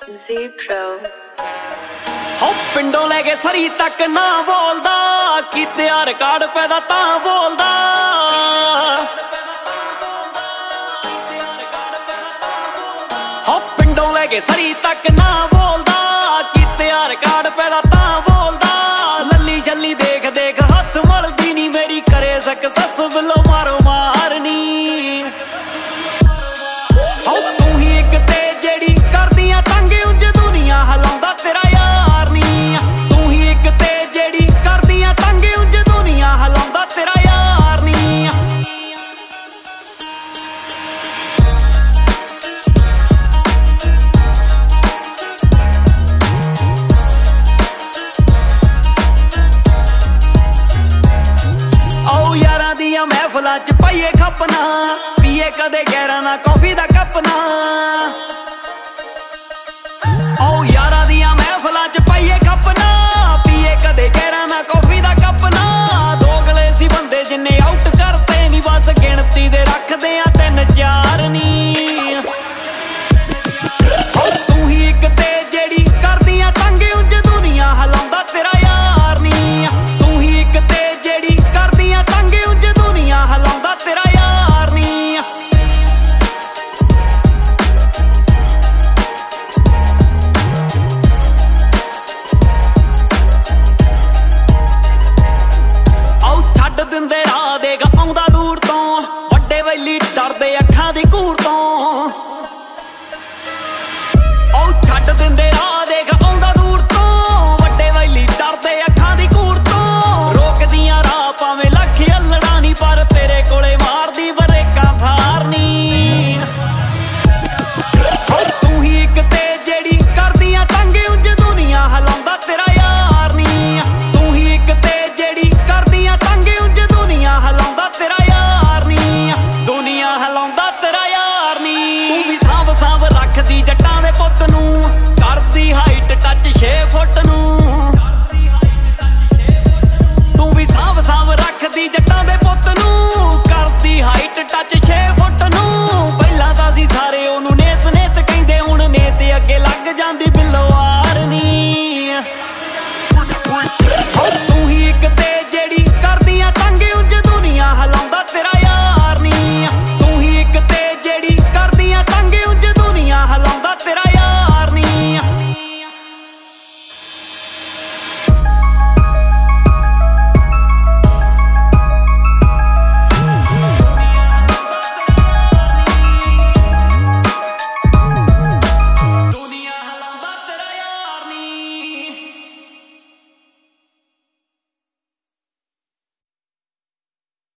Z Pro ਹੋ ਪਿੰਡੋਂ ਲੈ ਕੇ ਸਰੀ ਤੱਕ ਨਾ ਬੋਲਦਾ ਕੀ ਤਿਆਰ ਕਾਰਡ ਪੈਦਾ ਤਾਂ ਬੋਲਦਾ ਹੋ ਪਿੰਡੋਂ ਲੈ ਕੇ ਸਰੀ ਤੱਕ ਨਾ ਬੋਲਦਾ ਕੀ ਤਿਆਰ ਕਾਰਡ ਪੈਦਾ ਤਾਂ ਬੋਲਦਾ ਲੱਲੀ ਛੱਲੀ ਦੇਖ ਦੇਖ ਹੱਥ ਮਲਦੀ ਨੀ ਮੇਰੀ ਕਰੇ ਸਕਸੈਸ ਵੱਲੋਂ ਮਾਰੋ ਮਾਰਨੀ ਹੋ ਤੂੰ ਹੀ ਇੱਕ ਤੇ ਜਿਹੜੀ ਕਰਦੀਆਂ ਤੰਗ ਉਂਝ ਦੁਨੀਆ ਹਲਾਉਂਦਾ ਤੇਰਾ ਯਾਰ ਨੀ ਤੂੰ ਹੀ ਇੱਕ ਤੇ ਜਿਹੜੀ ਕਰਦੀਆਂ ਤੰਗ ਉਂਝ ਦੁਨੀਆ ਹਲਾਉਂਦਾ ਤੇਰਾ ਯਾਰ ਨੀ ਓ ਯਾਰਾਂ ਦੀਆਂ ਮਹਿਫਲਾਂ ਚ ਪਾਈਏ ਖਪਨਾ ਪੀਏ ਕਦੇ ਗੈਰਾਂ ਨਾ ਕੌਫੀ ਦਾ ਕੱਪ ਨਾ ਓ ਯਾਰਾਂ ਦੀਆਂ ਮਹਿਫਲਾਂ ਚ